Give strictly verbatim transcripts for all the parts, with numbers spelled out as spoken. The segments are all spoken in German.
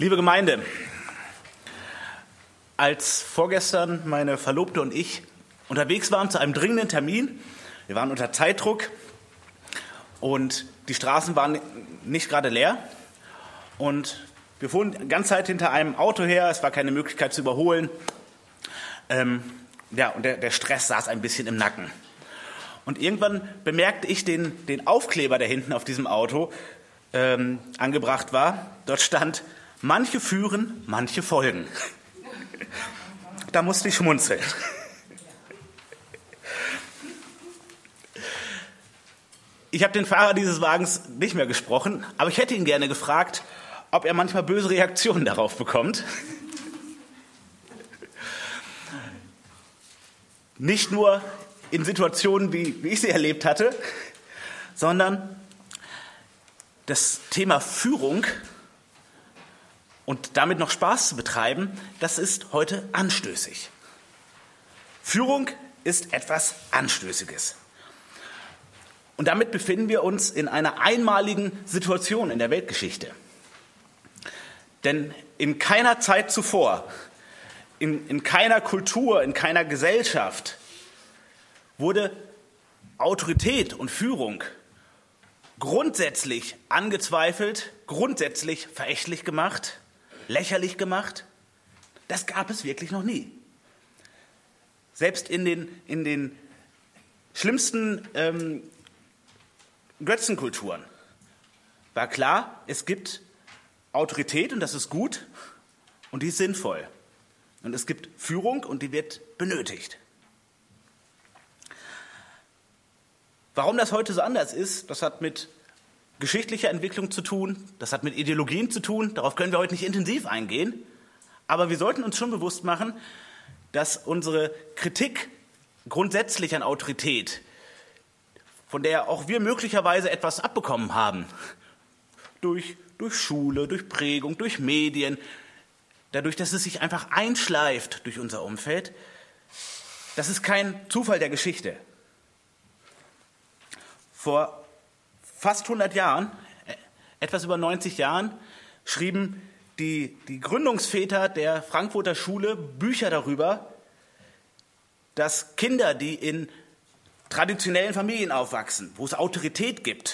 Liebe Gemeinde, als vorgestern meine Verlobte und ich unterwegs waren zu einem dringenden Termin, wir waren unter Zeitdruck und die Straßen waren nicht gerade leer und wir fuhren die ganze Zeit hinter einem Auto her, es war keine Möglichkeit zu überholen. Ähm, ja, und der, der Stress saß ein bisschen im Nacken. Und irgendwann bemerkte ich den, den Aufkleber, der hinten auf diesem Auto ähm, angebracht war. Dort stand: Manche führen, manche folgen. Da musste ich schmunzeln. Ich habe den Fahrer dieses Wagens nicht mehr gesprochen, aber ich hätte ihn gerne gefragt, ob er manchmal böse Reaktionen darauf bekommt. Nicht nur in Situationen, wie, wie ich sie erlebt hatte, sondern das Thema Führung und damit noch Spaß zu betreiben, das ist heute anstößig. Führung ist etwas Anstößiges. Und damit befinden wir uns in einer einmaligen Situation in der Weltgeschichte. Denn in keiner Zeit zuvor, in, in keiner Kultur, in keiner Gesellschaft wurde Autorität und Führung grundsätzlich angezweifelt, grundsätzlich verächtlich gemacht, lächerlich gemacht. Das gab es wirklich noch nie. Selbst in den, in den schlimmsten ähm, Götzenkulturen war klar, es gibt Autorität und das ist gut und die ist sinnvoll. Und es gibt Führung und die wird benötigt. Warum das heute so anders ist, das hat mit geschichtlicher Entwicklung zu tun, das hat mit Ideologien zu tun, darauf können wir heute nicht intensiv eingehen, aber wir sollten uns schon bewusst machen, dass unsere Kritik grundsätzlich an Autorität, von der auch wir möglicherweise etwas abbekommen haben, durch, durch Schule, durch Prägung, durch Medien, dadurch, dass es sich einfach einschleift durch unser Umfeld, das ist kein Zufall der Geschichte. Vor fast hundert Jahren, etwas über neunzig Jahren, schrieben die, die Gründungsväter der Frankfurter Schule Bücher darüber, dass Kinder, die in traditionellen Familien aufwachsen, wo es Autorität gibt,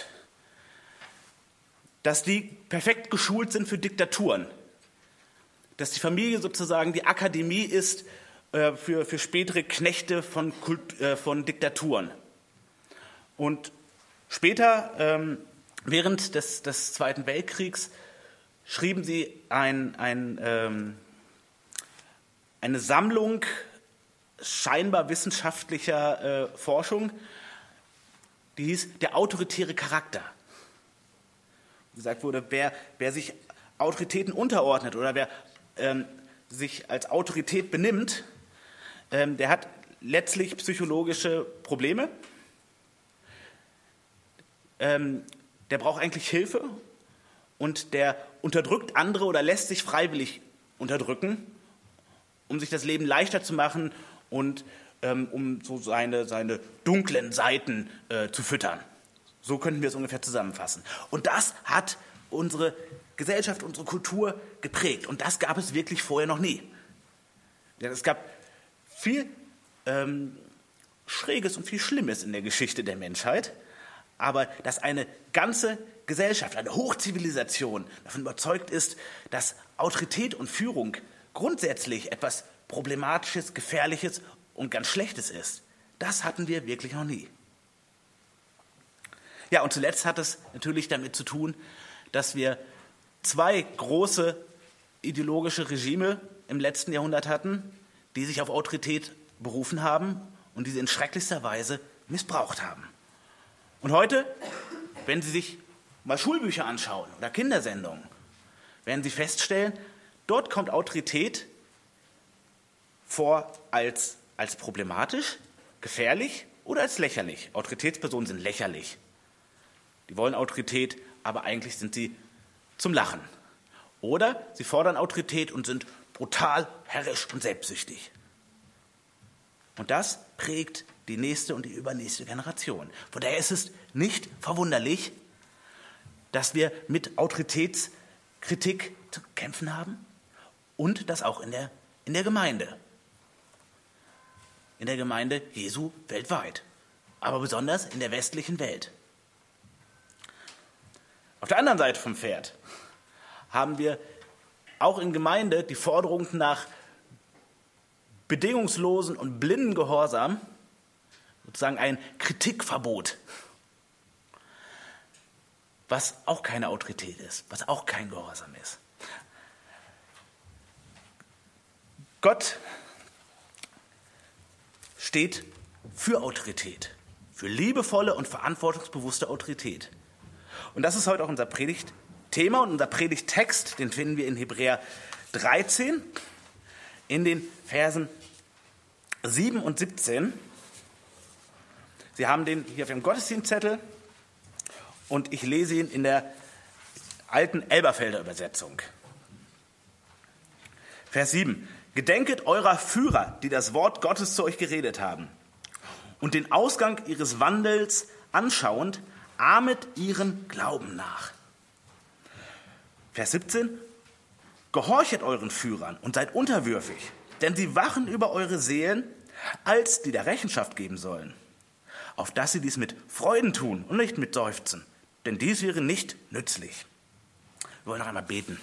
dass die perfekt geschult sind für Diktaturen, dass die Familie sozusagen die Akademie ist äh, für, für spätere Knechte von, Kult, äh, von Diktaturen. Und später, ähm, während des, des Zweiten Weltkriegs, schrieben sie ein, ein, ähm, eine Sammlung scheinbar wissenschaftlicher äh, Forschung, die hieß Der autoritäre Charakter. Gesagt wurde, wer, wer sich Autoritäten unterordnet oder wer ähm, sich als Autorität benimmt, ähm, der hat letztlich psychologische Probleme. Ähm, der braucht eigentlich Hilfe und der unterdrückt andere oder lässt sich freiwillig unterdrücken, um sich das Leben leichter zu machen und ähm, um so seine, seine dunklen Seiten äh, zu füttern. So könnten wir es ungefähr zusammenfassen. Und das hat unsere Gesellschaft, unsere Kultur geprägt. Und das gab es wirklich vorher noch nie. Ja, es gab viel ähm, Schräges und viel Schlimmes in der Geschichte der Menschheit. Aber dass eine ganze Gesellschaft, eine Hochzivilisation davon überzeugt ist, dass Autorität und Führung grundsätzlich etwas Problematisches, Gefährliches und ganz Schlechtes ist, das hatten wir wirklich noch nie. Ja, und zuletzt hat es natürlich damit zu tun, dass wir zwei große ideologische Regime im letzten Jahrhundert hatten, die sich auf Autorität berufen haben und die sie in schrecklichster Weise missbraucht haben. Und heute, wenn Sie sich mal Schulbücher anschauen oder Kindersendungen, werden Sie feststellen, dort kommt Autorität vor als, als problematisch, gefährlich oder als lächerlich. Autoritätspersonen sind lächerlich. Die wollen Autorität, aber eigentlich sind sie zum Lachen. Oder sie fordern Autorität und sind brutal, herrisch und selbstsüchtig. Und das prägt die nächste und die übernächste Generation. Von daher ist es nicht verwunderlich, dass wir mit Autoritäts Kritik zu kämpfen haben und das auch in der, in der Gemeinde. In der Gemeinde Jesu weltweit, aber besonders in der westlichen Welt. Auf der anderen Seite vom Pferd haben wir auch in Gemeinde die Forderung nach bedingungslosen und blinden Gehorsam, sozusagen ein Kritikverbot, was auch keine Autorität ist, was auch kein Gehorsam ist. Gott steht für Autorität, für liebevolle und verantwortungsbewusste Autorität. Und das ist heute auch unser Predigtthema und unser Predigttext, den finden wir in Hebräer dreizehn, in den Versen sieben und siebzehn. Sie haben den hier auf Ihrem Gottesdienstzettel und ich lese ihn in der alten Elberfelder Übersetzung. Vers sieben. Gedenket eurer Führer, die das Wort Gottes zu euch geredet haben, und den Ausgang ihres Wandels anschauend, ahmet ihren Glauben nach. Vers siebzehn. Gehorchet euren Führern und seid unterwürfig, denn sie wachen über eure Seelen, als die der Rechenschaft geben sollen, auf dass sie dies mit Freuden tun und nicht mit Seufzen, denn dies wäre nicht nützlich. Wir wollen noch einmal beten.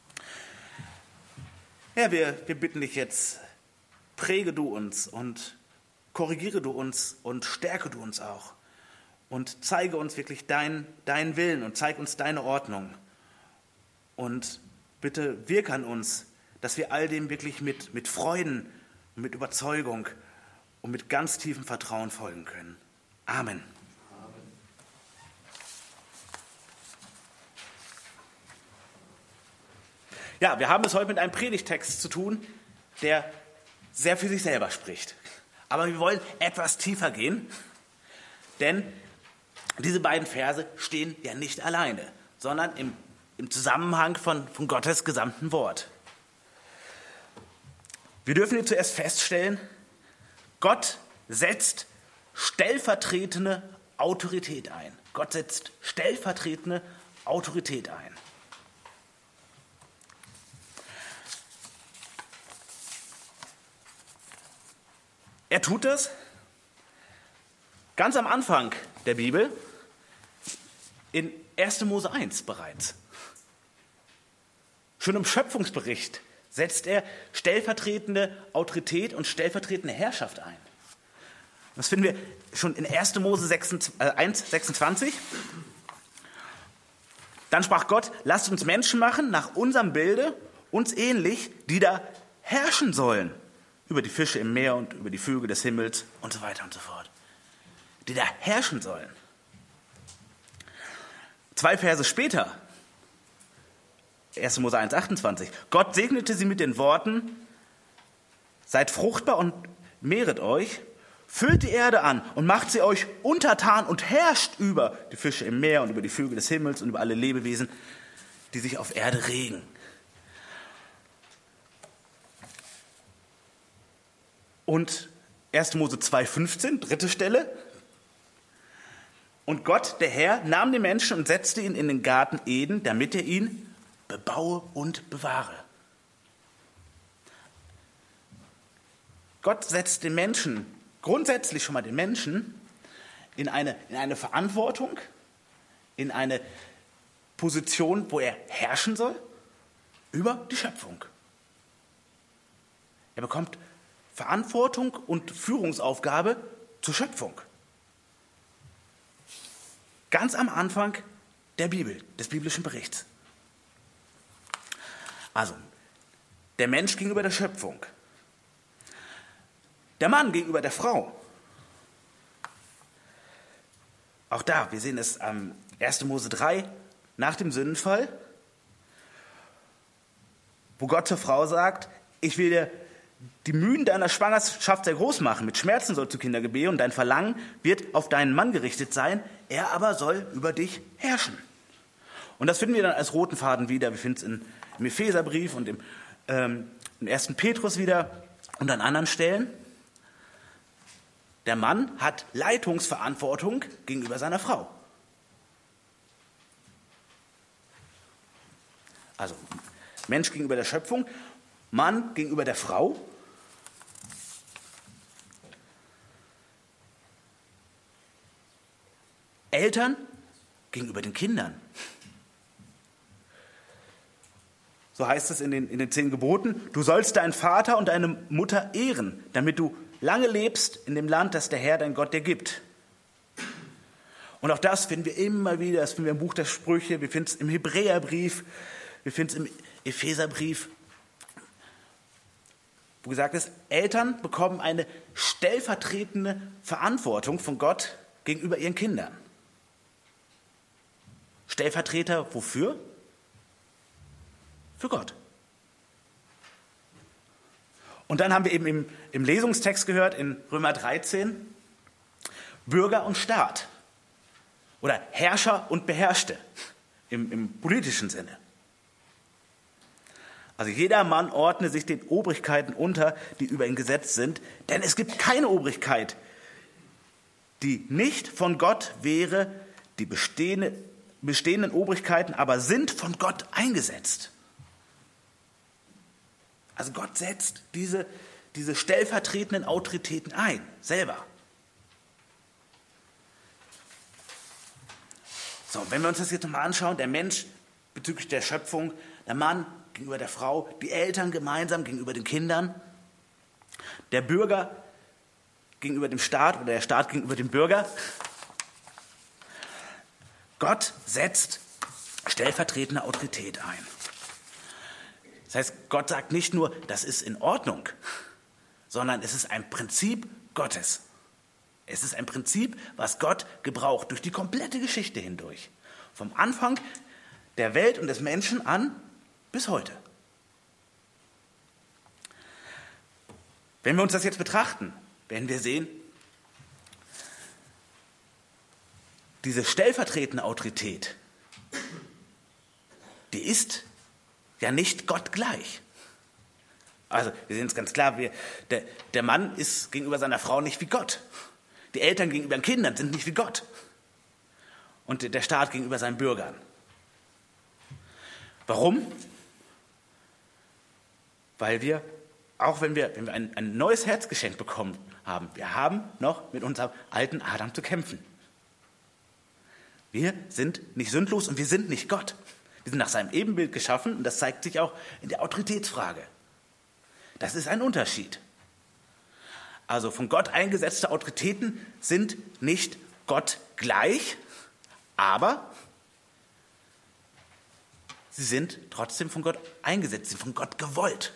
Herr, wir, wir bitten dich jetzt, präge du uns und korrigiere du uns und stärke du uns auch und zeige uns wirklich dein, deinen Willen und zeige uns deine Ordnung. Und bitte wirke an uns, dass wir all dem wirklich mit, mit Freuden, mit Überzeugung und mit ganz tiefem Vertrauen folgen können. Amen. Ja, wir haben es heute mit einem Predigtext zu tun, der sehr für sich selber spricht. Aber wir wollen etwas tiefer gehen, denn diese beiden Verse stehen ja nicht alleine, sondern im, im Zusammenhang von, von Gottes gesamten Wort. Wir dürfen hier zuerst feststellen, Gott setzt stellvertretende Autorität ein. Gott setzt stellvertretende Autorität ein. Er tut es ganz am Anfang der Bibel, in erster Mose eins bereits. Schon im Schöpfungsbericht setzt er stellvertretende Autorität und stellvertretende Herrschaft ein. Das finden wir schon in erster Mose eins, sechsundzwanzig. Dann sprach Gott, lasst uns Menschen machen, nach unserem Bilde, uns ähnlich, die da herrschen sollen. Über die Fische im Meer und über die Vögel des Himmels und so weiter und so fort. Die da herrschen sollen. Zwei Verse später, erster Mose eins, achtundzwanzig. Gott segnete sie mit den Worten, seid fruchtbar und mehret euch, füllt die Erde an und macht sie euch untertan und herrscht über die Fische im Meer und über die Vögel des Himmels und über alle Lebewesen, die sich auf Erde regen. Und erster Mose zwei, fünfzehn, dritte Stelle. Und Gott, der Herr, nahm den Menschen und setzte ihn in den Garten Eden, damit er ihn bebaue und bewahre. Gott setzt den Menschen, grundsätzlich schon mal den Menschen, in eine, in eine Verantwortung, in eine Position, wo er herrschen soll über die Schöpfung. Er bekommt Verantwortung und Führungsaufgabe zur Schöpfung. Ganz am Anfang der Bibel, des biblischen Berichts. Also, der Mensch gegenüber der Schöpfung. Der Mann gegenüber der Frau. Auch da, wir sehen es am erster Mose drei, nach dem Sündenfall, wo Gott zur Frau sagt, ich will dir die Mühen deiner Schwangerschaft sehr groß machen. Mit Schmerzen sollst du Kinder gebären und dein Verlangen wird auf deinen Mann gerichtet sein. Er aber soll über dich herrschen. Und das finden wir dann als roten Faden wieder. Wir finden es in, im Epheserbrief und im, ähm, im ersten Petrus wieder und an anderen Stellen. Der Mann hat Leitungsverantwortung gegenüber seiner Frau. Also Mensch gegenüber der Schöpfung, Mann gegenüber der Frau. Eltern gegenüber den Kindern. So heißt es in den, in den zehn Geboten, du sollst deinen Vater und deine Mutter ehren, damit du lange lebst in dem Land, das der Herr, dein Gott, dir gibt. Und auch das finden wir immer wieder, das finden wir im Buch der Sprüche, wir finden es im Hebräerbrief, wir finden es im Epheserbrief, wo gesagt ist, Eltern bekommen eine stellvertretende Verantwortung von Gott gegenüber ihren Kindern. Stellvertreter wofür? Für Gott. Und dann haben wir eben im, im Lesungstext gehört, in Römer dreizehn, Bürger und Staat. Oder Herrscher und Beherrschte im, im politischen Sinne. Also jeder Mann ordne sich den Obrigkeiten unter, die über ihn gesetzt sind, denn es gibt keine Obrigkeit, die nicht von Gott wäre, die bestehende, bestehenden Obrigkeiten aber sind von Gott eingesetzt. Also Gott setzt diese, diese stellvertretenden Autoritäten ein, selber. So, wenn wir uns das jetzt nochmal anschauen, der Mensch bezüglich der Schöpfung, der Mann gegenüber der Frau, die Eltern gemeinsam gegenüber den Kindern, der Bürger gegenüber dem Staat oder der Staat gegenüber dem Bürger. Gott setzt stellvertretende Autorität ein. Das heißt, Gott sagt nicht nur, das ist in Ordnung, sondern es ist ein Prinzip Gottes. Es ist ein Prinzip, was Gott gebraucht durch die komplette Geschichte hindurch. Vom Anfang der Welt und des Menschen an bis heute. Wenn wir uns das jetzt betrachten, werden wir sehen, diese stellvertretende Autorität, die ist ja nicht Gott gleich. Also wir sehen es ganz klar, wir, der, der Mann ist gegenüber seiner Frau nicht wie Gott. Die Eltern gegenüber den Kindern sind nicht wie Gott. Und der Staat gegenüber seinen Bürgern. Warum? Weil wir, auch wenn wir, wenn wir ein, ein neues Herzgeschenk bekommen haben, wir haben noch mit unserem alten Adam zu kämpfen. Wir sind nicht sündlos und wir sind nicht Gott. Wir sind nach seinem Ebenbild geschaffen und das zeigt sich auch in der Autoritätsfrage. Das ist ein Unterschied. Also von Gott eingesetzte Autoritäten sind nicht Gott gleich, aber sie sind trotzdem von Gott eingesetzt, sie sind von Gott gewollt.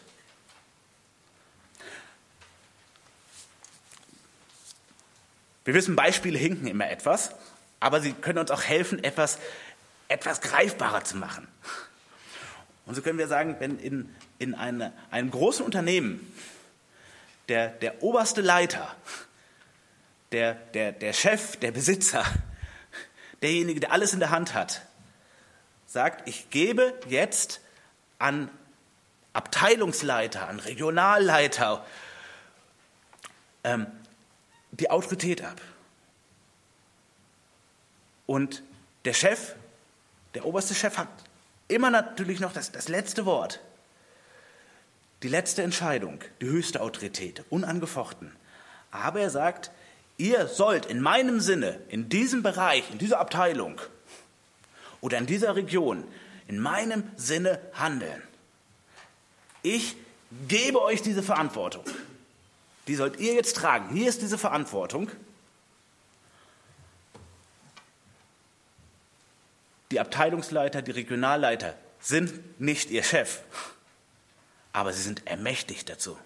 Wir wissen, Beispiele hinken immer etwas, aber sie können uns auch helfen, etwas, etwas greifbarer zu machen. Und so können wir sagen, wenn in, in eine, einem großen Unternehmen der, der oberste Leiter, der, der, der Chef, der Besitzer, derjenige, der alles in der Hand hat, sagt, ich gebe jetzt an Abteilungsleiter, an Regionalleiter ähm, die Autorität ab. Und der Chef, der oberste Chef hat immer natürlich noch das, das letzte Wort, die letzte Entscheidung, die höchste Autorität, unangefochten. Aber er sagt, ihr sollt in meinem Sinne, in diesem Bereich, in dieser Abteilung oder in dieser Region, in meinem Sinne handeln. Ich gebe euch diese Verantwortung. Die sollt ihr jetzt tragen. Hier ist diese Verantwortung. Die Abteilungsleiter, die Regionalleiter sind nicht ihr Chef, aber sie sind ermächtigt dazu.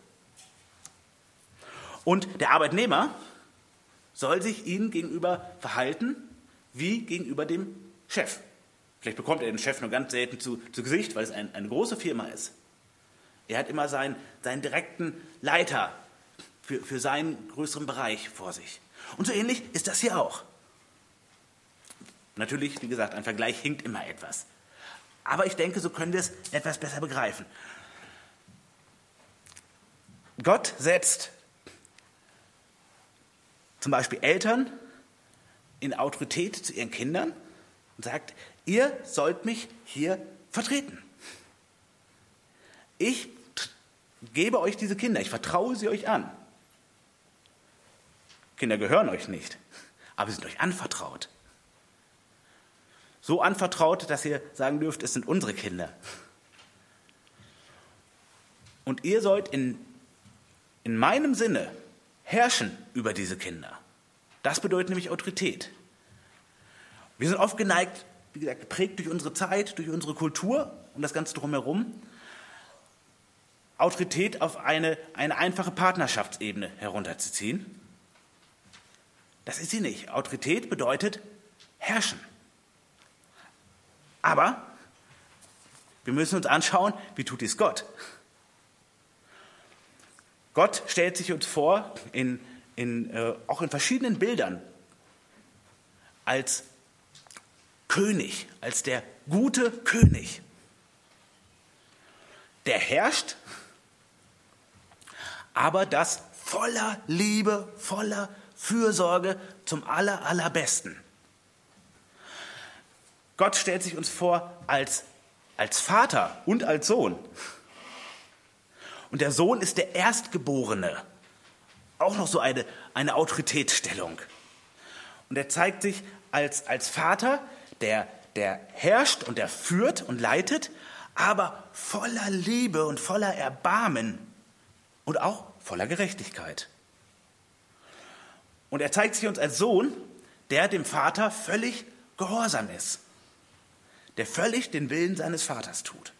Und der Arbeitnehmer soll sich ihnen gegenüber verhalten wie gegenüber dem Chef. Vielleicht bekommt er den Chef nur ganz selten zu, zu Gesicht, weil es ein, eine große Firma ist. Er hat immer seinen, seinen direkten Leiter für, für seinen größeren Bereich vor sich. Und so ähnlich ist das hier auch. Natürlich, wie gesagt, ein Vergleich hinkt immer etwas. Aber ich denke, so können wir es etwas besser begreifen. Gott setzt zum Beispiel Eltern in Autorität zu ihren Kindern und sagt, ihr sollt mich hier vertreten. ich gebe euch diese Kinder, ich vertraue sie euch an. Kinder gehören euch nicht, aber sie sind euch anvertraut. So anvertraut, dass ihr sagen dürft, es sind unsere Kinder. Und ihr sollt in, in meinem Sinne herrschen über diese Kinder. Das bedeutet nämlich Autorität. Wir sind oft geneigt, wie gesagt, geprägt durch unsere Zeit, durch unsere Kultur und das Ganze drumherum, Autorität auf eine, eine einfache Partnerschaftsebene herunterzuziehen. Das ist sie nicht. Autorität bedeutet herrschen. Aber wir müssen uns anschauen, wie tut dies Gott? Gott stellt sich uns vor, in, in, äh, auch in verschiedenen Bildern, als König, als der gute König. Der herrscht, aber das voller Liebe, voller Fürsorge zum aller, allerbesten. Gott stellt sich uns vor als, als Vater und als Sohn. Und der Sohn ist der Erstgeborene. Auch noch so eine, eine Autoritätsstellung. Und er zeigt sich als, als Vater, der, der herrscht und der führt und leitet, aber voller Liebe und voller Erbarmen und auch voller Gerechtigkeit. Und er zeigt sich uns als Sohn, der dem Vater völlig gehorsam ist, der völlig den Willen seines Vaters tut.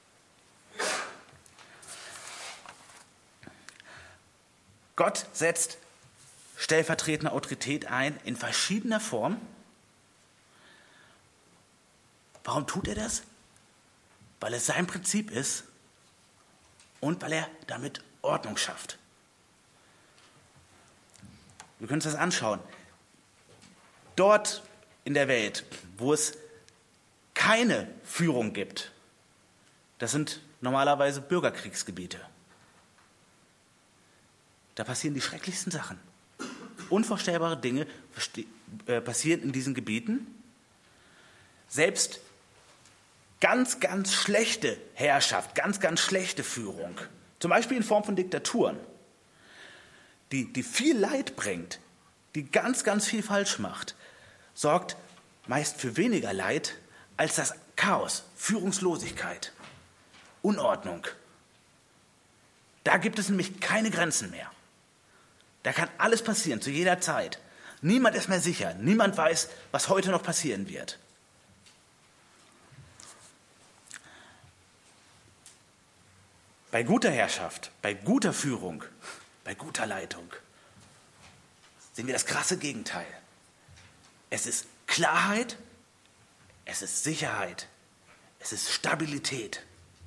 Gott setzt stellvertretende Autorität ein in verschiedener Form. Warum tut er das? Weil es sein Prinzip ist und weil er damit Ordnung schafft. Wir können uns das anschauen. Dort in der Welt, wo es keine Führung gibt, das sind normalerweise Bürgerkriegsgebiete. Da passieren die schrecklichsten Sachen. Unvorstellbare Dinge passieren in diesen Gebieten. Selbst ganz, ganz schlechte Herrschaft, ganz, ganz schlechte Führung, zum Beispiel in Form von Diktaturen, die, die viel Leid bringt, die ganz, ganz viel falsch macht, sorgt meist für weniger Leid als das Chaos, Führungslosigkeit, Unordnung. Da gibt es nämlich keine Grenzen mehr. Da kann alles passieren, zu jeder Zeit. Niemand ist mehr sicher, niemand weiß, was heute noch passieren wird. Bei guter Herrschaft, bei guter Führung, bei guter Leitung sehen wir das krasse Gegenteil. Es ist Klarheit, es ist Sicherheit, es ist Stabilität.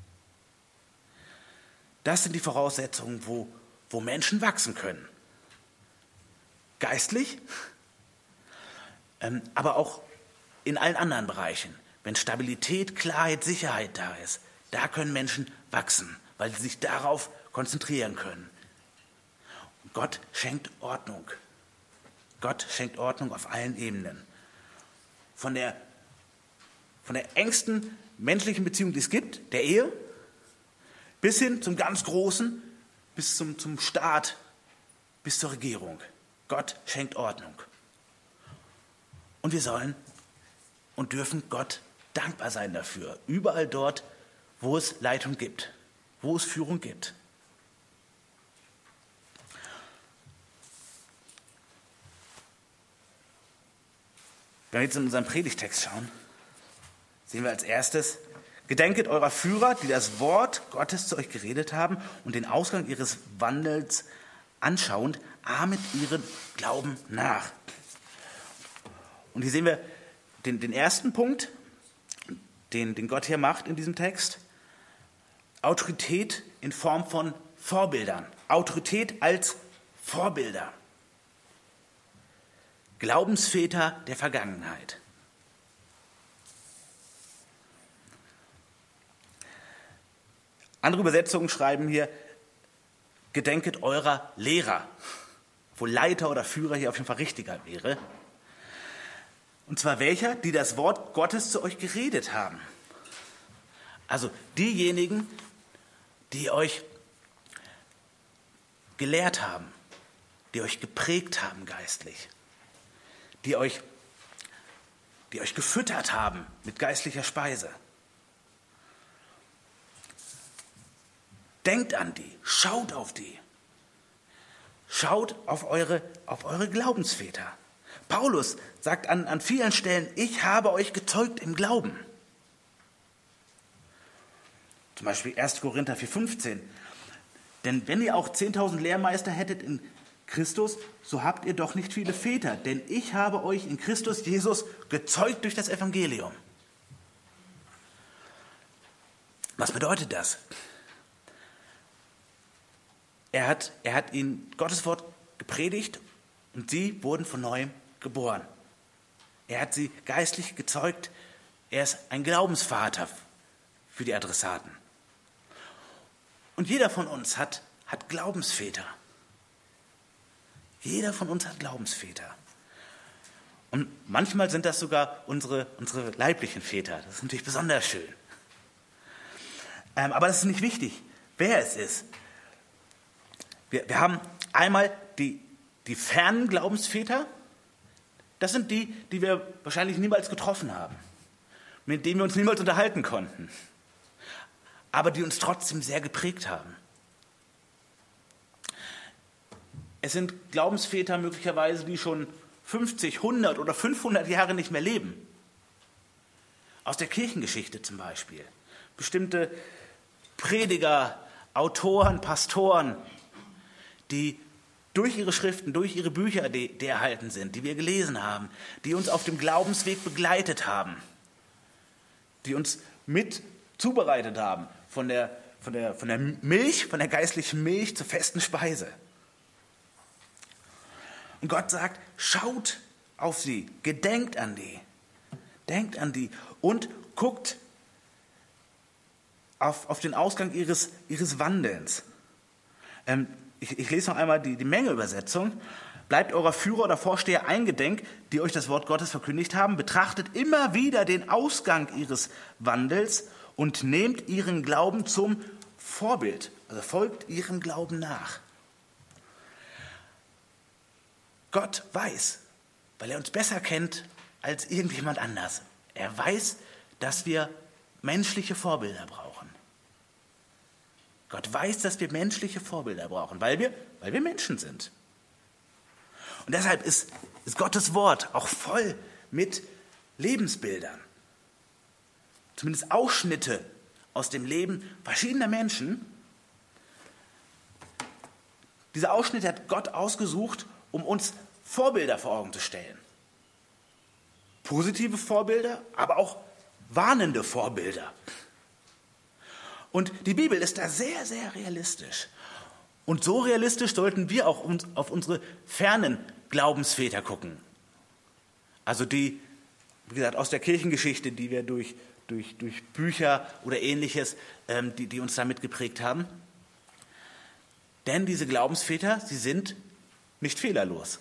Das sind die Voraussetzungen, wo, wo Menschen wachsen können. Geistlich, ähm, aber auch in allen anderen Bereichen. Wenn Stabilität, Klarheit, Sicherheit da ist, da können Menschen wachsen, weil sie sich darauf konzentrieren können. Und Gott schenkt Ordnung. Gott schenkt Ordnung auf allen Ebenen. Von der, von der engsten menschlichen Beziehung, die es gibt, der Ehe, bis hin zum ganz Großen, bis zum, zum Staat, bis zur Regierung. Gott schenkt Ordnung. Und wir sollen und dürfen Gott dankbar sein dafür. Überall dort, wo es Leitung gibt, wo es Führung gibt. Wenn wir jetzt in unseren Predigtext schauen, sehen wir als erstes: Gedenket eurer Führer, die das Wort Gottes zu euch geredet haben und den Ausgang ihres Wandels anschauend, ahmet ihren Glauben nach. Und hier sehen wir den, den ersten Punkt, den, den Gott hier macht in diesem Text. Autorität in Form von Vorbildern. Autorität als Vorbilder. Glaubensväter der Vergangenheit. Andere Übersetzungen schreiben hier: Gedenket eurer Lehrer, wo Leiter oder Führer hier auf jeden Fall richtiger wäre. Und zwar welcher, die das Wort Gottes zu euch geredet haben. Also diejenigen, die euch gelehrt haben, die euch geprägt haben geistlich, die euch, die euch gefüttert haben mit geistlicher Speise. Denkt an die, schaut auf die. Schaut auf eure, auf eure Glaubensväter. Paulus sagt an, an vielen Stellen, ich habe euch gezeugt im Glauben. Zum Beispiel erster Korinther vier fünfzehn. Denn wenn ihr auch zehntausend Lehrmeister hättet in Christus, so habt ihr doch nicht viele Väter. Denn ich habe euch in Christus Jesus gezeugt durch das Evangelium. Was bedeutet das? Er hat, er hat ihnen Gottes Wort gepredigt und sie wurden von neuem geboren. Er hat sie geistlich gezeugt. Er ist ein Glaubensvater für die Adressaten. Und jeder von uns hat, hat Glaubensväter. Jeder von uns hat Glaubensväter. Und manchmal sind das sogar unsere, unsere leiblichen Väter. Das ist natürlich besonders schön. Ähm, aber das ist nicht wichtig, wer es ist. Wir, wir haben einmal die, die fernen Glaubensväter. Das sind die, die wir wahrscheinlich niemals getroffen haben, mit denen wir uns niemals unterhalten konnten, aber die uns trotzdem sehr geprägt haben. Es sind Glaubensväter möglicherweise, die schon fünfzig, hundert oder fünfhundert Jahre nicht mehr leben. Aus der Kirchengeschichte zum Beispiel. Bestimmte Prediger, Autoren, Pastoren, die durch ihre Schriften, durch ihre Bücher, die, die erhalten sind, die wir gelesen haben, die uns auf dem Glaubensweg begleitet haben, die uns mit zubereitet haben von der, von der, von der Milch, von der geistlichen Milch zur festen Speise. Und Gott sagt, schaut auf sie, gedenkt an die, denkt an die und guckt auf, auf den Ausgang ihres, ihres Wandelns. Ähm, ich, ich lese noch einmal die, die Menge-Übersetzung. Bleibt eurer Führer oder Vorsteher eingedenk, die euch das Wort Gottes verkündigt haben, betrachtet immer wieder den Ausgang ihres Wandels und nehmt ihren Glauben zum Vorbild, also folgt ihrem Glauben nach. Gott weiß, weil er uns besser kennt als irgendjemand anders. Er weiß, dass wir menschliche Vorbilder brauchen. Gott weiß, dass wir menschliche Vorbilder brauchen, weil wir, weil wir Menschen sind. Und deshalb ist, ist Gottes Wort auch voll mit Lebensbildern. Zumindest Ausschnitte aus dem Leben verschiedener Menschen. Diese Ausschnitte hat Gott ausgesucht, um uns Vorbilder vor Augen zu stellen. Positive Vorbilder, aber auch warnende Vorbilder. Und die Bibel ist da sehr, sehr realistisch. Und so realistisch sollten wir auch uns auf unsere fernen Glaubensväter gucken. Also die, wie gesagt, aus der Kirchengeschichte, die wir durch, durch, durch Bücher oder Ähnliches, ähm, die, die uns damit geprägt haben. Denn diese Glaubensväter, sie sind nicht fehlerlos.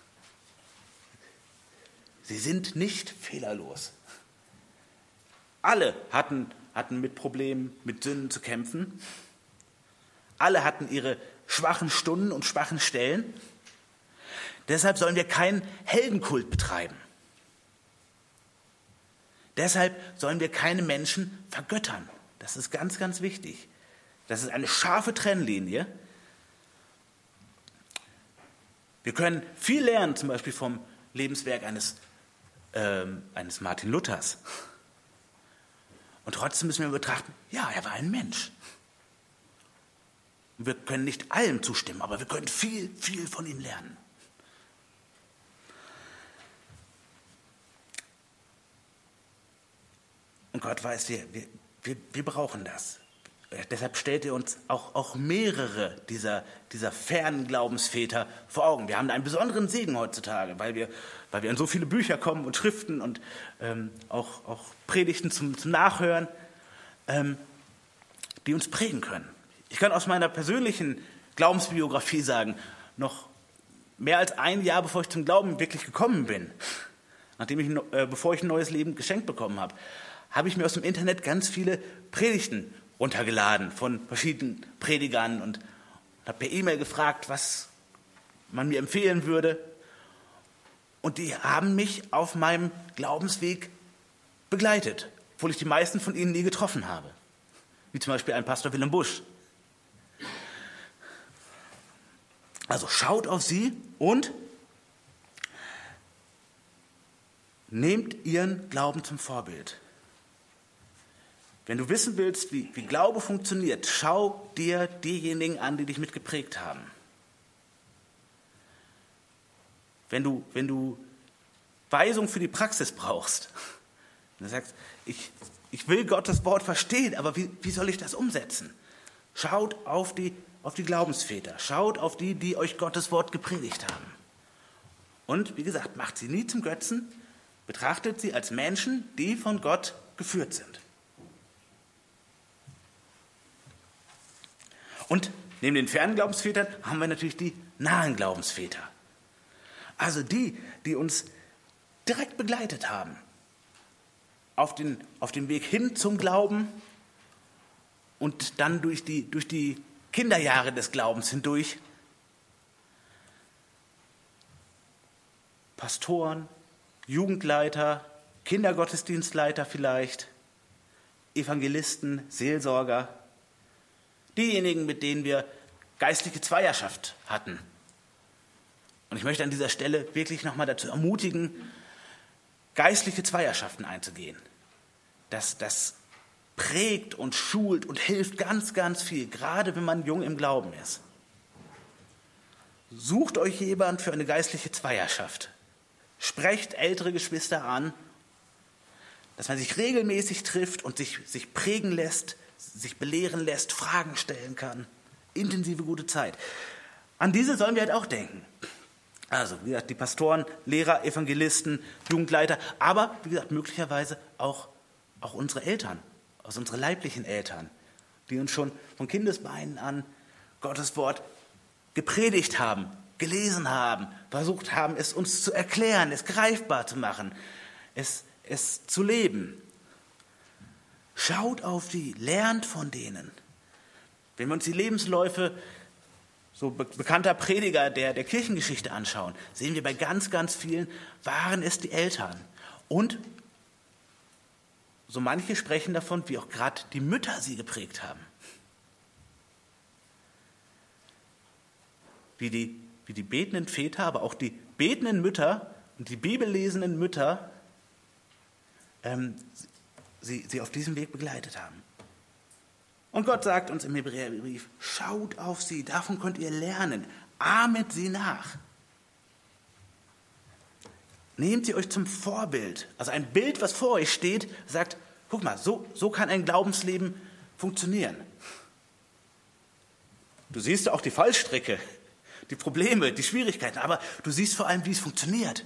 Sie sind nicht fehlerlos. Alle hatten, hatten mit Problemen, mit Sünden zu kämpfen. Alle hatten ihre schwachen Stunden und schwachen Stellen. Deshalb sollen wir keinen Heldenkult betreiben. Deshalb sollen wir keine Menschen vergöttern. Das ist ganz, ganz wichtig. Das ist eine scharfe Trennlinie. Wir können viel lernen, zum Beispiel vom Lebenswerk eines, ähm, eines Martin Luthers. Und trotzdem müssen wir betrachten, ja, er war ein Mensch. Und wir können nicht allem zustimmen, aber wir können viel, viel von ihm lernen. Und Gott weiß, wir, wir, wir, wir brauchen das. Deshalb stellt er uns auch, auch mehrere dieser, dieser fernen Glaubensväter vor Augen. Wir haben einen besonderen Segen heutzutage, weil wir, weil wir an so viele Bücher kommen und Schriften und ähm, auch, auch Predigten zum, zum Nachhören, ähm, die uns prägen können. Ich kann aus meiner persönlichen Glaubensbiografie sagen, noch mehr als ein Jahr, bevor ich zum Glauben wirklich gekommen bin, nachdem ich, äh, bevor ich ein neues Leben geschenkt bekommen habe, habe ich mir aus dem Internet ganz viele Predigten runtergeladen von verschiedenen Predigern und habe per E-Mail gefragt, was man mir empfehlen würde. Und die haben mich auf meinem Glaubensweg begleitet, obwohl ich die meisten von ihnen nie getroffen habe. Wie zum Beispiel ein Pastor Willem Busch. Also schaut auf sie und nehmt ihren Glauben zum Vorbild. Wenn du wissen willst, wie, wie Glaube funktioniert, schau dir diejenigen an, die dich mitgeprägt haben. Wenn du, wenn du Weisung für die Praxis brauchst, und du sagst, ich, ich will Gottes Wort verstehen, aber wie, wie soll ich das umsetzen? Schaut auf die, auf die Glaubensväter, schaut auf die, die euch Gottes Wort gepredigt haben. Und wie gesagt, macht sie nie zum Götzen, betrachtet sie als Menschen, die von Gott geführt sind. Und neben den fernen Glaubensvätern haben wir natürlich die nahen Glaubensväter. Also die, die uns direkt begleitet haben. Auf den, auf dem Weg hin zum Glauben und dann durch die, durch die Kinderjahre des Glaubens hindurch. Pastoren, Jugendleiter, Kindergottesdienstleiter vielleicht, Evangelisten, Seelsorger. Diejenigen, mit denen wir geistliche Zweierschaft hatten. Und ich möchte an dieser Stelle wirklich nochmal dazu ermutigen, geistliche Zweierschaften einzugehen. Das, das prägt und schult und hilft ganz, ganz viel, gerade wenn man jung im Glauben ist. Sucht euch jemand für eine geistliche Zweierschaft. Sprecht ältere Geschwister an, dass man sich regelmäßig trifft und sich, sich prägen lässt, sich belehren lässt, Fragen stellen kann. Intensive, gute Zeit. An diese sollen wir halt auch denken. Also, wie gesagt, die Pastoren, Lehrer, Evangelisten, Jugendleiter, aber, wie gesagt, möglicherweise auch, auch unsere Eltern, also unsere leiblichen Eltern, die uns schon von Kindesbeinen an Gottes Wort gepredigt haben, gelesen haben, versucht haben, es uns zu erklären, es greifbar zu machen, es, es zu leben. Schaut auf die, lernt von denen. Wenn wir uns die Lebensläufe so be- bekannter Prediger der, der Kirchengeschichte anschauen, sehen wir bei ganz, ganz vielen, waren es die Eltern. Und so manche sprechen davon, wie auch gerade die Mütter sie geprägt haben. Wie die, wie die betenden Väter, aber auch die betenden Mütter und die bibellesenden Mütter ähm, Sie, sie auf diesem Weg begleitet haben. Und Gott sagt uns im Hebräerbrief, schaut auf sie, davon könnt ihr lernen, ahmet sie nach. Nehmt sie euch zum Vorbild, also ein Bild, was vor euch steht, sagt, guck mal, so, so kann ein Glaubensleben funktionieren. Du siehst auch die Fallstricke, die Probleme, die Schwierigkeiten, aber du siehst vor allem, wie es funktioniert.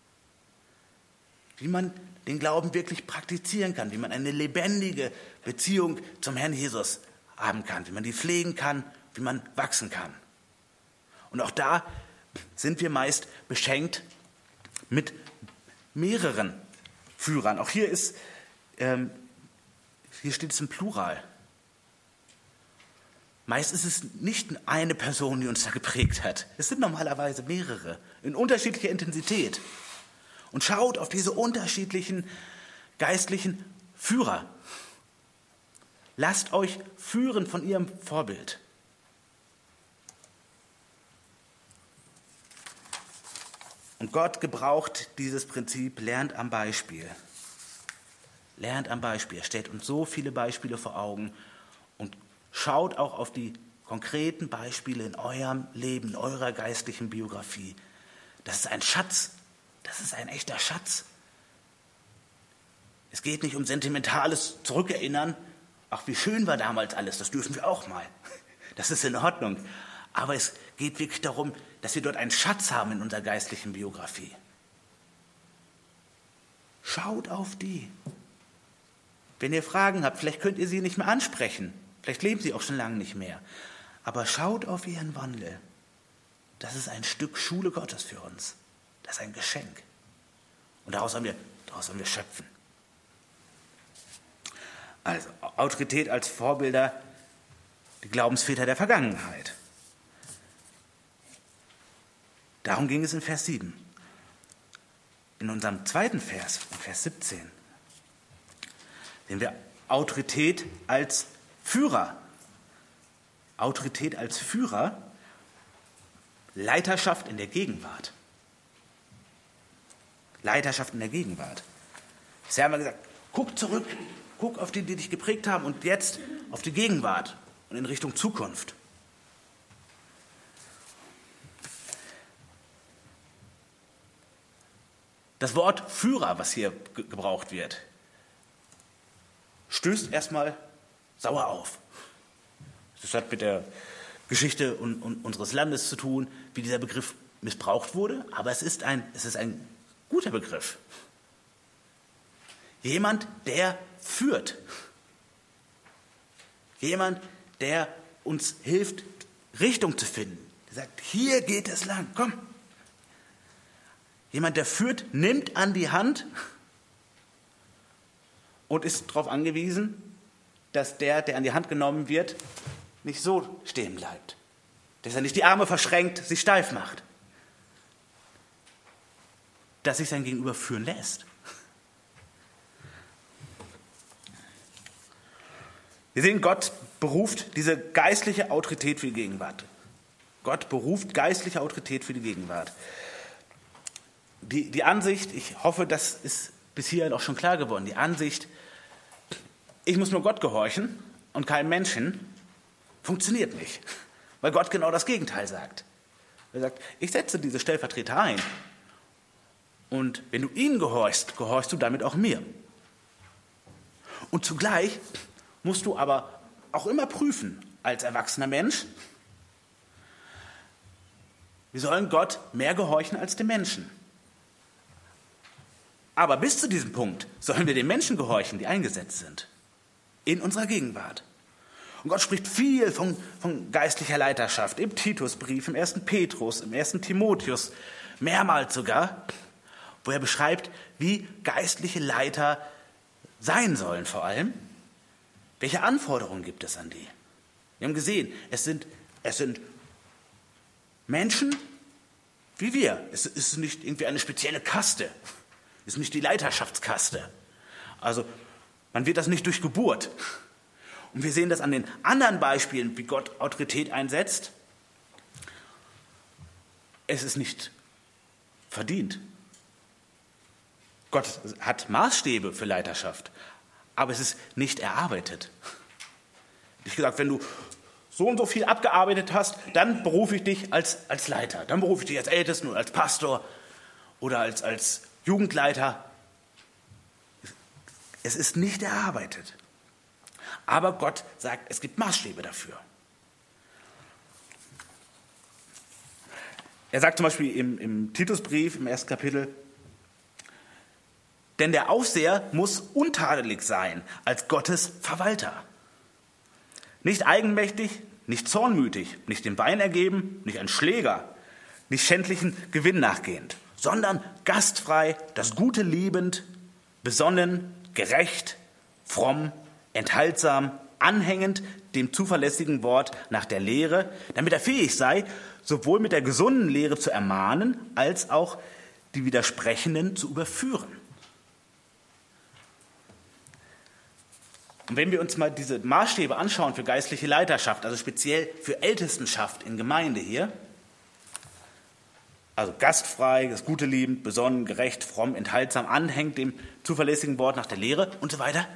Wie man den Glauben wirklich praktizieren kann, wie man eine lebendige Beziehung zum Herrn Jesus haben kann, wie man die pflegen kann, wie man wachsen kann. Und auch da sind wir meist beschenkt mit mehreren Führern. Auch hier ist, ähm, hier steht es im Plural. Meist ist es nicht eine Person, die uns da geprägt hat. Es sind normalerweise mehrere, in unterschiedlicher Intensität. Und schaut auf diese unterschiedlichen geistlichen Führer. Lasst euch führen von ihrem Vorbild. Und Gott gebraucht dieses Prinzip, lernt am Beispiel. Lernt am Beispiel. Er stellt uns so viele Beispiele vor Augen und schaut auch auf die konkreten Beispiele in eurem Leben, in eurer geistlichen Biografie. Das ist ein Schatz. Das ist ein echter Schatz. Es geht nicht um sentimentales Zurückerinnern. Ach, wie schön war damals alles, das dürfen wir auch mal. Das ist in Ordnung. Aber es geht wirklich darum, dass wir dort einen Schatz haben in unserer geistlichen Biografie. Schaut auf die. Wenn ihr Fragen habt, vielleicht könnt ihr sie nicht mehr ansprechen. Vielleicht leben sie auch schon lange nicht mehr. Aber schaut auf ihren Wandel. Das ist ein Stück Schule Gottes für uns. Das ist ein Geschenk. Und daraus sollen wir, daraus sollen wir schöpfen. Also Autorität als Vorbilder, die Glaubensväter der Vergangenheit. Darum ging es in Vers sieben. In unserem zweiten Vers, in Vers siebzehn, sehen wir Autorität als Führer. Autorität als Führer, Leiterschaft in der Gegenwart. Leiterschaft in der Gegenwart. Bisher haben wir gesagt, guck zurück, guck auf die, die dich geprägt haben und jetzt auf die Gegenwart und in Richtung Zukunft. Das Wort Führer, was hier ge- gebraucht wird, stößt erstmal sauer auf. Das hat mit der Geschichte un- un- unseres Landes zu tun, wie dieser Begriff missbraucht wurde, aber es ist ein, es ist ein guter Begriff. Jemand, der führt. Jemand, der uns hilft, Richtung zu finden. Der sagt, hier geht es lang, komm. Jemand, der führt, nimmt an die Hand und ist darauf angewiesen, dass der, der an die Hand genommen wird, nicht so stehen bleibt. Dass er nicht die Arme verschränkt, sich steif macht. Dass sich sein Gegenüber führen lässt. Wir sehen, Gott beruft diese geistliche Autorität für die Gegenwart. Gott beruft geistliche Autorität für die Gegenwart. Die, die Ansicht, ich hoffe, das ist bis hierhin auch schon klar geworden, die Ansicht, ich muss nur Gott gehorchen und keinem Menschen, funktioniert nicht. Weil Gott genau das Gegenteil sagt. Er sagt, ich setze diese Stellvertreter ein. Und wenn du ihnen gehorchst, gehorchst du damit auch mir. Und zugleich musst du aber auch immer prüfen, als erwachsener Mensch, wir sollen Gott mehr gehorchen als dem Menschen. Aber bis zu diesem Punkt sollen wir den Menschen gehorchen, die eingesetzt sind. In unserer Gegenwart. Und Gott spricht viel von, von geistlicher Leiterschaft. Im Titusbrief, im ersten Petrus, im ersten Timotheus, mehrmals sogar, wo er beschreibt, wie geistliche Leiter sein sollen vor allem. Welche Anforderungen gibt es an die? Wir haben gesehen, es sind, es sind Menschen wie wir. Es ist nicht irgendwie eine spezielle Kaste. Es ist nicht die Leiterschaftskaste. Also man wird das nicht durch Geburt. Und wir sehen das an den anderen Beispielen, wie Gott Autorität einsetzt. Es ist nicht verdient. Gott hat Maßstäbe für Leiterschaft, aber es ist nicht erarbeitet. Ich gesagt, wenn du so und so viel abgearbeitet hast, dann berufe ich dich als, als Leiter. Dann berufe ich dich als Ältesten oder als Pastor oder als, als Jugendleiter. Es ist nicht erarbeitet. Aber Gott sagt, es gibt Maßstäbe dafür. Er sagt zum Beispiel im, im Titusbrief, im ersten Kapitel, denn der Aufseher muss untadelig sein als Gottes Verwalter. Nicht eigenmächtig, nicht zornmütig, nicht dem Wein ergeben, nicht ein Schläger, nicht schändlichen Gewinn nachgehend, sondern gastfrei, das Gute liebend, besonnen, gerecht, fromm, enthaltsam, anhängend dem zuverlässigen Wort nach der Lehre, damit er fähig sei, sowohl mit der gesunden Lehre zu ermahnen, als auch die Widersprechenden zu überführen. Und wenn wir uns mal diese Maßstäbe anschauen für geistliche Leiterschaft, also speziell für Ältestenschaft in Gemeinde hier, also gastfrei, das Gute liebend, besonnen, gerecht, fromm, enthaltsam, anhängt dem zuverlässigen Wort nach der Lehre und so weiter,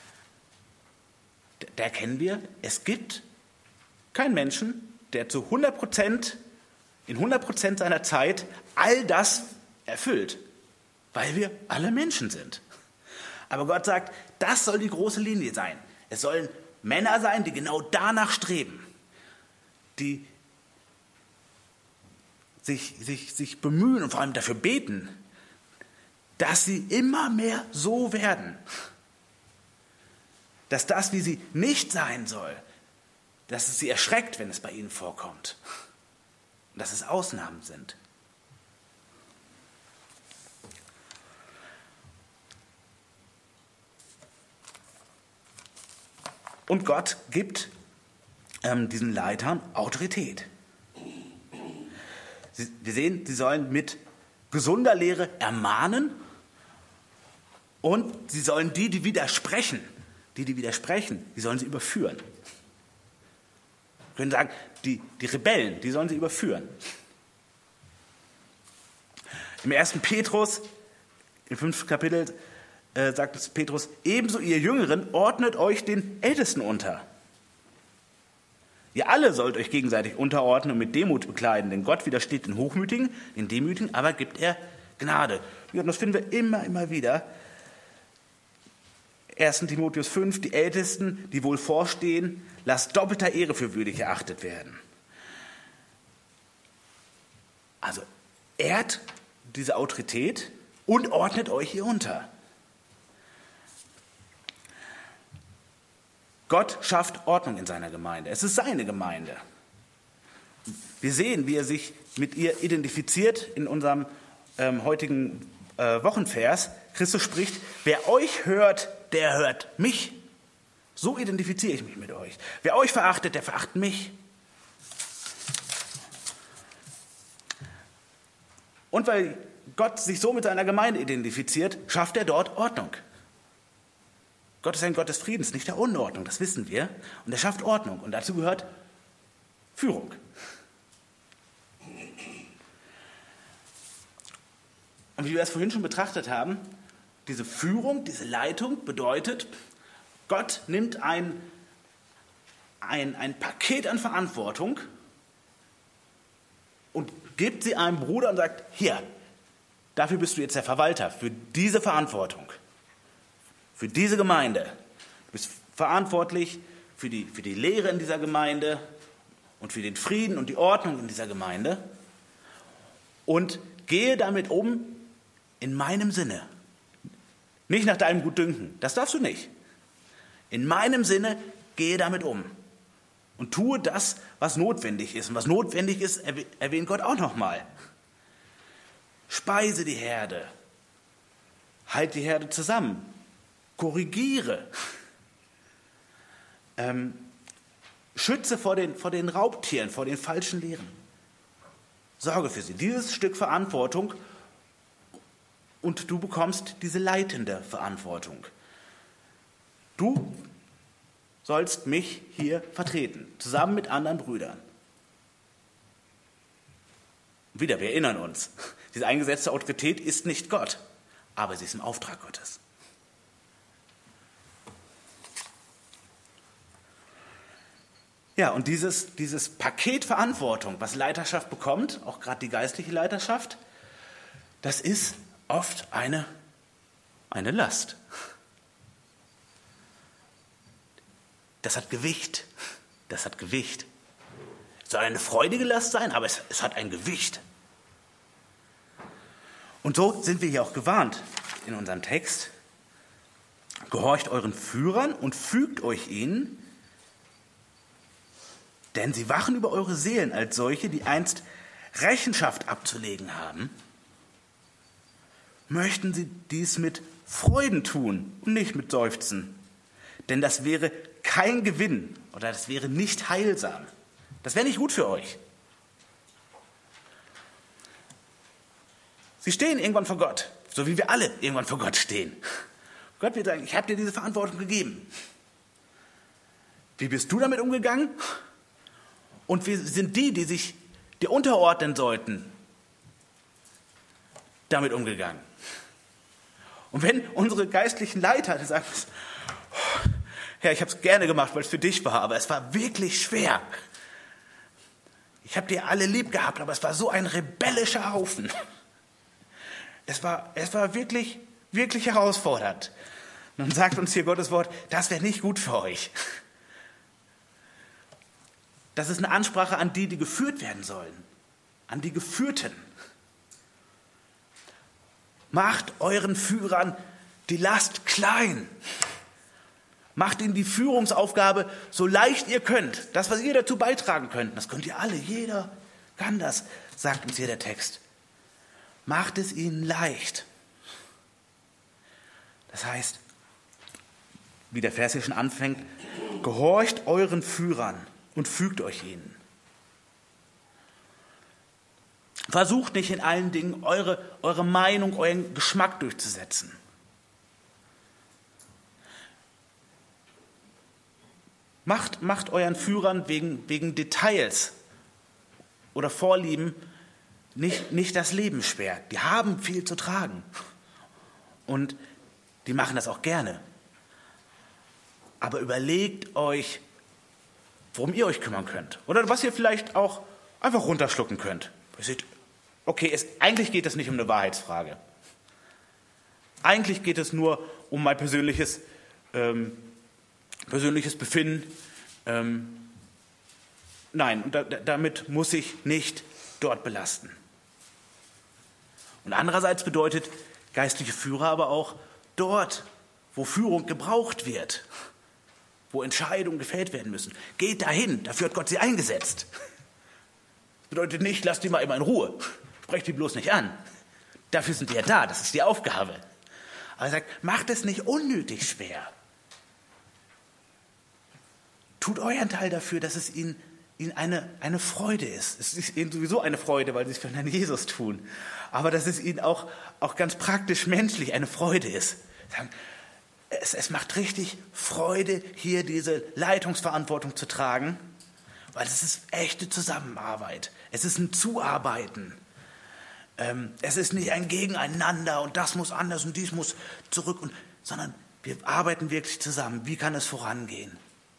da erkennen wir, es gibt keinen Menschen, der zu hundert Prozent, in hundert Prozent seiner Zeit all das erfüllt, weil wir alle Menschen sind. Aber Gott sagt, das soll die große Linie sein. Es sollen Männer sein, die genau danach streben, die sich, sich, sich bemühen und vor allem dafür beten, dass sie immer mehr so werden. Dass das, wie sie nicht sein soll, dass es sie erschreckt, wenn es bei ihnen vorkommt. Und dass es Ausnahmen sind. Und Gott gibt ähm, diesen Leitern Autorität. Sie, wir sehen, sie sollen mit gesunder Lehre ermahnen und sie sollen die, die widersprechen, die, die widersprechen, die sollen sie überführen. Wir können sagen, die, die Rebellen, die sollen sie überführen. Im ersten Petrus, im fünften Kapitel, äh, sagt es Petrus, ebenso ihr Jüngeren ordnet euch den Ältesten unter. Ihr alle sollt euch gegenseitig unterordnen und mit Demut bekleiden, denn Gott widersteht den Hochmütigen, den Demütigen, aber gibt er Gnade. Und das finden wir immer, immer wieder. ersten Timotheus fünf, die Ältesten, die wohl vorstehen, lasst doppelter Ehre für würdig erachtet werden. Also ehrt diese Autorität und ordnet euch hier unter. Gott schafft Ordnung in seiner Gemeinde. Es ist seine Gemeinde. Wir sehen, wie er sich mit ihr identifiziert in unserem ähm, heutigen äh, Wochenvers. Christus spricht, wer euch hört, der hört mich. So identifiziere ich mich mit euch. Wer euch verachtet, der verachtet mich. Und weil Gott sich so mit seiner Gemeinde identifiziert, schafft er dort Ordnung. Gott ist ein Gott des Friedens, nicht der Unordnung, das wissen wir. Und er schafft Ordnung und dazu gehört Führung. Und wie wir es vorhin schon betrachtet haben, diese Führung, diese Leitung bedeutet, Gott nimmt ein, ein, ein Paket an Verantwortung und gibt sie einem Bruder und sagt, hier, dafür bist du jetzt der Verwalter, für diese Verantwortung. Für diese Gemeinde. Du bist verantwortlich für die, für die Lehre in dieser Gemeinde und für den Frieden und die Ordnung in dieser Gemeinde. Und gehe damit um in meinem Sinne. Nicht nach deinem Gutdünken. Das darfst du nicht. In meinem Sinne gehe damit um. Und tue das, was notwendig ist. Und was notwendig ist, erwähnt Gott auch nochmal. Speise die Herde. Halt die Herde zusammen. Korrigiere, ähm, schütze vor den, vor den Raubtieren, vor den falschen Lehren. Sorge für sie. Dieses Stück Verantwortung und du bekommst diese leitende Verantwortung. Du sollst mich hier vertreten, zusammen mit anderen Brüdern. Wieder, wir erinnern uns, diese eingesetzte Autorität ist nicht Gott, aber sie ist im Auftrag Gottes. Ja, und dieses, dieses Paket Verantwortung, was Leiterschaft bekommt, auch gerade die geistliche Leiterschaft, das ist oft eine, eine Last. Das hat Gewicht. Das hat Gewicht. Es soll eine freudige Last sein, aber es, es hat ein Gewicht. Und so sind wir hier auch gewarnt in unserem Text. Gehorcht euren Führern und fügt euch ihnen, denn sie wachen über eure Seelen als solche, die einst Rechenschaft abzulegen haben. Möchten sie dies mit Freuden tun und nicht mit Seufzen. Denn das wäre kein Gewinn oder das wäre nicht heilsam. Das wäre nicht gut für euch. Sie stehen irgendwann vor Gott, so wie wir alle irgendwann vor Gott stehen. Gott wird sagen, ich habe dir diese Verantwortung gegeben. Wie bist du damit umgegangen? Und wir sind die, die sich dir unterordnen sollten, damit umgegangen. Und wenn unsere geistlichen Leiter sagen, oh, Herr, ich habe es gerne gemacht, weil es für dich war, aber es war wirklich schwer. Ich habe dir alle lieb gehabt, aber es war so ein rebellischer Haufen. Es war, es war wirklich, wirklich herausfordernd. Und dann sagt uns hier Gottes Wort, das wäre nicht gut für euch. Das ist eine Ansprache an die, die geführt werden sollen, an die Geführten. Macht euren Führern die Last klein. Macht ihnen die Führungsaufgabe so leicht ihr könnt. Das, was ihr dazu beitragen könnt, das könnt ihr alle, jeder kann das, sagt uns hier der Text. Macht es ihnen leicht. Das heißt, wie der Vers hier schon anfängt, gehorcht euren Führern und fügt euch ihnen. Versucht nicht in allen Dingen eure, eure Meinung, euren Geschmack durchzusetzen. Macht, macht euren Führern wegen, wegen Details oder Vorlieben nicht, nicht das Leben schwer. Die haben viel zu tragen und die machen das auch gerne. Aber überlegt euch, worum ihr euch kümmern könnt oder was ihr vielleicht auch einfach runterschlucken könnt. Ihr seht, okay, es, eigentlich geht es nicht um eine Wahrheitsfrage. Eigentlich geht es nur um mein persönliches, ähm, persönliches Befinden. Ähm, nein, und da, damit muss ich nicht dort belasten. Und andererseits bedeutet geistliche Führer aber auch dort, wo Führung gebraucht wird, wo Entscheidungen gefällt werden müssen. Geht dahin, dafür hat Gott sie eingesetzt. Das bedeutet nicht, lasst die mal immer in Ruhe. Sprecht die bloß nicht an. Dafür sind die ja da, das ist die Aufgabe. Aber er sagt, macht es nicht unnötig schwer. Tut euren Teil dafür, dass es ihnen, ihnen eine, eine Freude ist. Es ist ihnen sowieso eine Freude, weil sie es für einen Jesus tun. Aber dass es ihnen auch, auch ganz praktisch menschlich eine Freude ist. Sagen, es, es macht richtig Freude, hier diese Leitungsverantwortung zu tragen, weil es ist echte Zusammenarbeit. Es ist ein Zuarbeiten. Ähm, es ist nicht ein Gegeneinander und das muss anders und dies muss zurück, und, sondern wir arbeiten wirklich zusammen. Wie kann es vorangehen?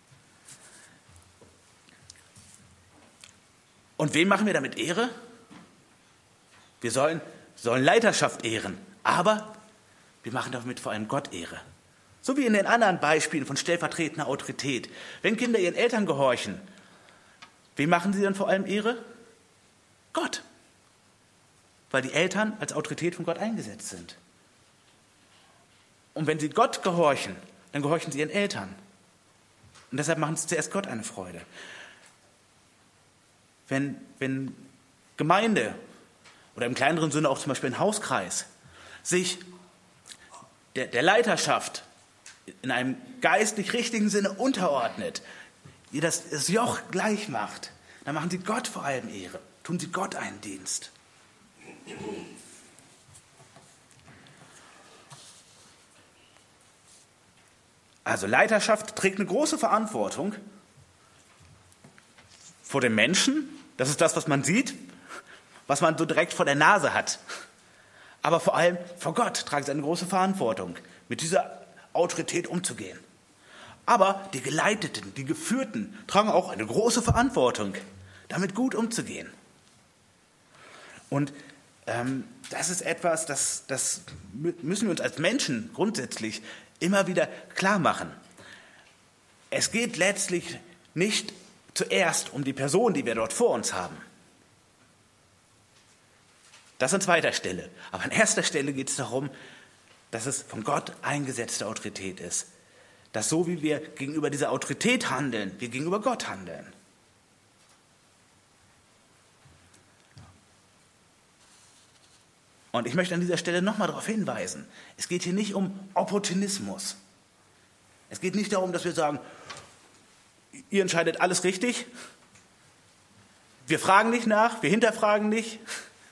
Und wen machen wir damit Ehre? Wir sollen, sollen Leiterschaft ehren, aber wir machen damit vor allem Gott Ehre. So wie in den anderen Beispielen von stellvertretender Autorität. Wenn Kinder ihren Eltern gehorchen, wem machen sie dann vor allem Ehre? Gott. Weil die Eltern als Autorität von Gott eingesetzt sind. Und wenn sie Gott gehorchen, dann gehorchen sie ihren Eltern. Und deshalb machen sie zuerst Gott eine Freude. Wenn, wenn Gemeinde oder im kleineren Sinne auch zum Beispiel ein Hauskreis sich der, der Leiterschaft in einem geistlich richtigen Sinne unterordnet, ihr das, das Joch gleich macht, dann machen sie Gott vor allem Ehre, tun sie Gott einen Dienst. Also Leiterschaft trägt eine große Verantwortung vor den Menschen. Das ist das, was man sieht, was man so direkt vor der Nase hat. Aber vor allem vor Gott tragen sie eine große Verantwortung, mit dieser Autorität umzugehen. Aber die Geleiteten, die Geführten tragen auch eine große Verantwortung, damit gut umzugehen. Und ähm, das ist etwas, das, das müssen wir uns als Menschen grundsätzlich immer wieder klar machen. Es geht letztlich nicht zuerst um die Person, die wir dort vor uns haben. Das an zweiter Stelle. Aber an erster Stelle geht es darum, dass es von Gott eingesetzte Autorität ist. Dass so wie wir gegenüber dieser Autorität handeln, wir gegenüber Gott handeln. Und ich möchte an dieser Stelle nochmal darauf hinweisen, es geht hier nicht um Opportunismus. Es geht nicht darum, dass wir sagen, ihr entscheidet alles richtig, wir fragen nicht nach, wir hinterfragen nicht.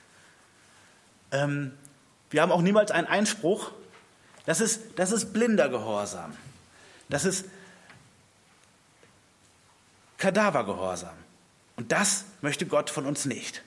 Ähm, wir haben auch niemals einen Einspruch. Das ist, das ist blinder Gehorsam. Das ist Kadavergehorsam. Und das möchte Gott von uns nicht.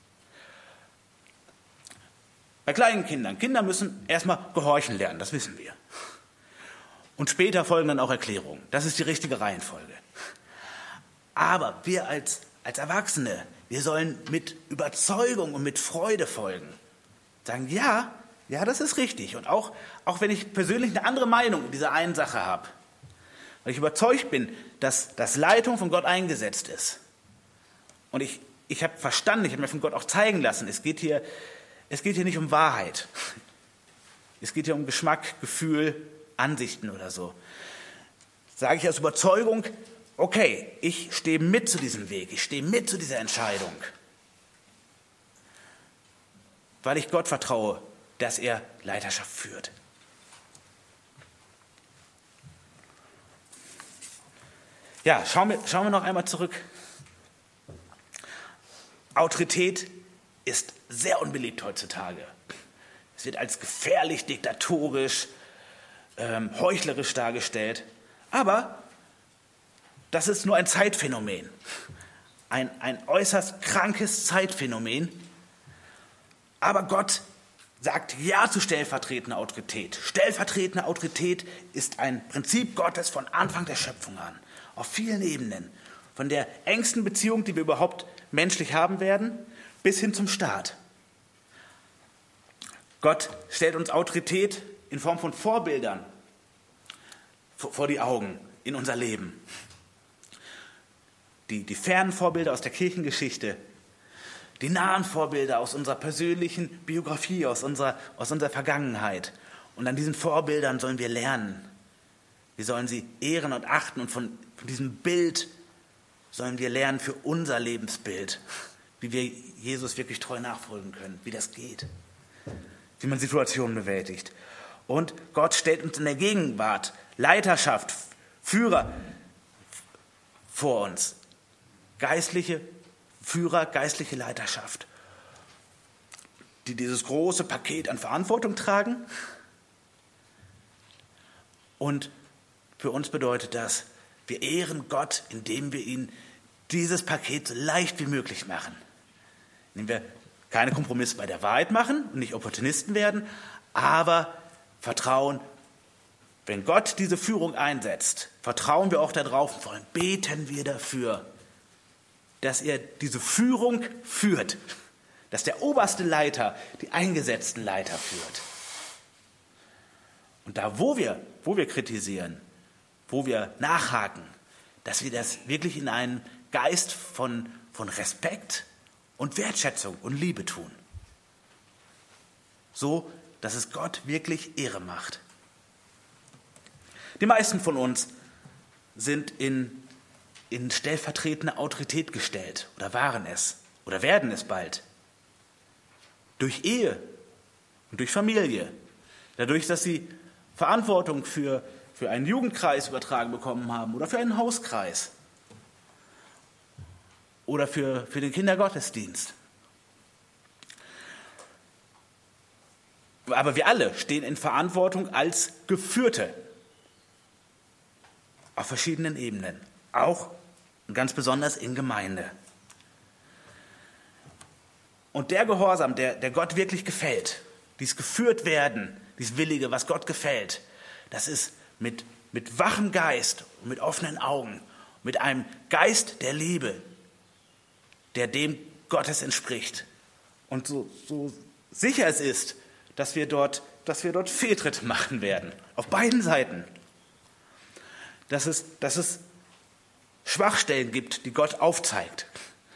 Bei kleinen Kindern. Kinder müssen erstmal gehorchen lernen, das wissen wir. Und später folgen dann auch Erklärungen. Das ist die richtige Reihenfolge. Aber wir als, als Erwachsene, wir sollen mit Überzeugung und mit Freude folgen. Sagen, ja, ja, das ist richtig. Und auch, auch wenn ich persönlich eine andere Meinung in dieser einen Sache habe, weil ich überzeugt bin, dass, dass Leitung von Gott eingesetzt ist. Und ich, ich habe verstanden, ich habe mir von Gott auch zeigen lassen, es geht hier, es geht hier nicht um Wahrheit. Es geht hier um Geschmack, Gefühl, Ansichten oder so. Sage ich aus Überzeugung, okay, ich stehe mit zu diesem Weg, ich stehe mit zu dieser Entscheidung. Weil ich Gott vertraue, dass er Leiterschaft führt. Ja, schauen wir, schauen wir noch einmal zurück. Autorität ist sehr unbeliebt heutzutage. Es wird als gefährlich, diktatorisch, ähm, heuchlerisch dargestellt. Aber das ist nur ein Zeitphänomen. Ein, ein äußerst krankes Zeitphänomen. Aber Gott sagt Ja zu stellvertretender Autorität. Stellvertretende Autorität ist ein Prinzip Gottes von Anfang der Schöpfung an. Auf vielen Ebenen. Von der engsten Beziehung, die wir überhaupt menschlich haben werden, bis hin zum Staat. Gott stellt uns Autorität in Form von Vorbildern vor die Augen in unser Leben. Die, die fernen Vorbilder aus der Kirchengeschichte, die nahen Vorbilder aus unserer persönlichen Biografie, aus unserer, aus unserer Vergangenheit. Und an diesen Vorbildern sollen wir lernen. Wir sollen sie ehren und achten und von, von diesem Bild sollen wir lernen für unser Lebensbild, wie wir Jesus wirklich treu nachfolgen können, wie das geht, wie man Situationen bewältigt. Und Gott stellt uns in der Gegenwart Leiterschaft, Führer vor uns, geistliche Führer, geistliche Leiterschaft, die dieses große Paket an Verantwortung tragen. Und für uns bedeutet das, wir ehren Gott, indem wir ihn dieses Paket so leicht wie möglich machen. Indem wir keine Kompromisse bei der Wahrheit machen und nicht Opportunisten werden, aber vertrauen, wenn Gott diese Führung einsetzt, vertrauen wir auch darauf und vor allem beten wir dafür, dass er diese Führung führt, dass der oberste Leiter die eingesetzten Leiter führt. Und da, wo wir, wo wir kritisieren, wo wir nachhaken, dass wir das wirklich in einem Geist von, von Respekt und Wertschätzung und Liebe tun. So, dass es Gott wirklich Ehre macht. Die meisten von uns sind in, in stellvertretende Autorität gestellt oder waren es oder werden es bald. Durch Ehe und durch Familie. Dadurch, dass sie Verantwortung für, für einen Jugendkreis übertragen bekommen haben oder für einen Hauskreis oder für, für den Kindergottesdienst. Aber wir alle stehen in Verantwortung als Geführte auf verschiedenen Ebenen, auch und ganz besonders in Gemeinde. Und der Gehorsam, der, der Gott wirklich gefällt, dies geführt werden, dies Willige, was Gott gefällt, das ist mit, mit wachem Geist und mit offenen Augen, mit einem Geist der Liebe, der dem Gottes entspricht. Und so, so sicher es ist, dass wir dort, dass wir dort Fehltritte machen werden, auf beiden Seiten. Dass es, dass es Schwachstellen gibt, die Gott aufzeigt.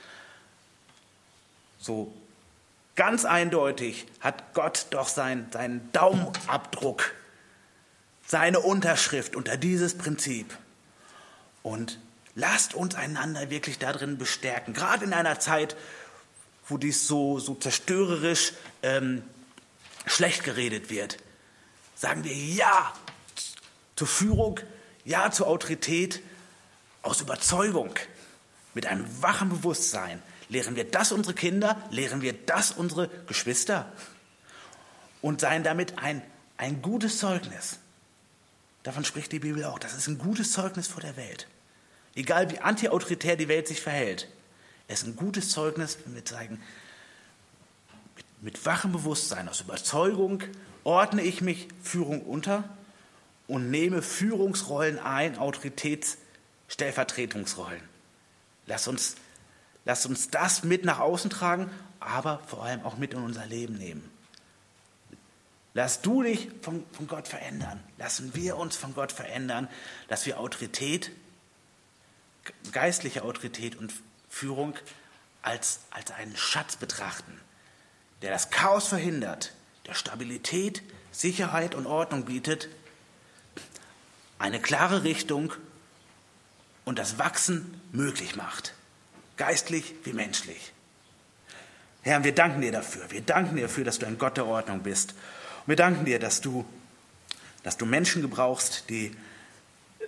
So ganz eindeutig hat Gott doch sein, seinen Daumenabdruck, seine Unterschrift unter dieses Prinzip. Und lasst uns einander wirklich darin bestärken, gerade in einer Zeit, wo dies so, so zerstörerisch ähm, schlecht geredet wird. Sagen wir Ja zur Führung, Ja zur Autorität, aus Überzeugung, mit einem wachen Bewusstsein. Lehren wir das unsere Kinder, lehren wir das unsere Geschwister und seien damit ein, ein gutes Zeugnis. Davon spricht die Bibel auch. Das ist ein gutes Zeugnis vor der Welt. Egal wie antiautoritär die Welt sich verhält, es ist ein gutes Zeugnis, wenn wir zeigen, mit, mit wachem Bewusstsein, aus Überzeugung ordne ich mich Führung unter und nehme Führungsrollen ein, Autoritätsstellvertretungsrollen. Lass uns, lass uns das mit nach außen tragen, aber vor allem auch mit in unser Leben nehmen. Lass du dich von, von Gott verändern. Lassen wir uns von Gott verändern, dass wir Autorität, geistliche Autorität und Führung als, als einen Schatz betrachten, der das Chaos verhindert, der Stabilität, Sicherheit und Ordnung bietet, eine klare Richtung und das Wachsen möglich macht, geistlich wie menschlich. Herr, wir danken dir dafür. Wir danken dir dafür, dass du ein Gott der Ordnung bist. Und wir danken dir, dass du, dass du Menschen gebrauchst, die,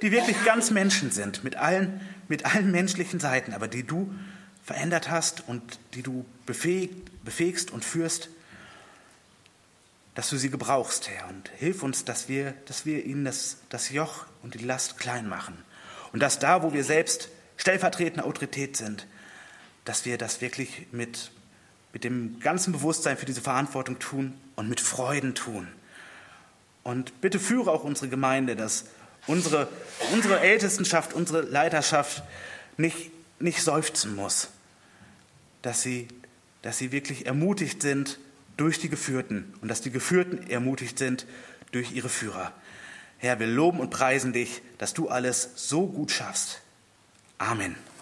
die wirklich ganz Menschen sind, mit allen, mit allen menschlichen Seiten, aber die du verändert hast und die du befähigt, befähigst und führst, dass du sie gebrauchst, Herr. Und hilf uns, dass wir, dass wir ihnen das, das Joch und die Last klein machen. Und dass da, wo wir selbst stellvertretende Autorität sind, dass wir das wirklich mit, mit dem ganzen Bewusstsein für diese Verantwortung tun und mit Freuden tun. Und bitte führe auch unsere Gemeinde, dass unsere, unsere Ältestenschaft, unsere Leiterschaft nicht, nicht seufzen muss, dass sie, dass sie wirklich ermutigt sind durch die Geführten und dass die Geführten ermutigt sind durch ihre Führer. Herr, wir loben und preisen dich, dass du alles so gut schaffst. Amen.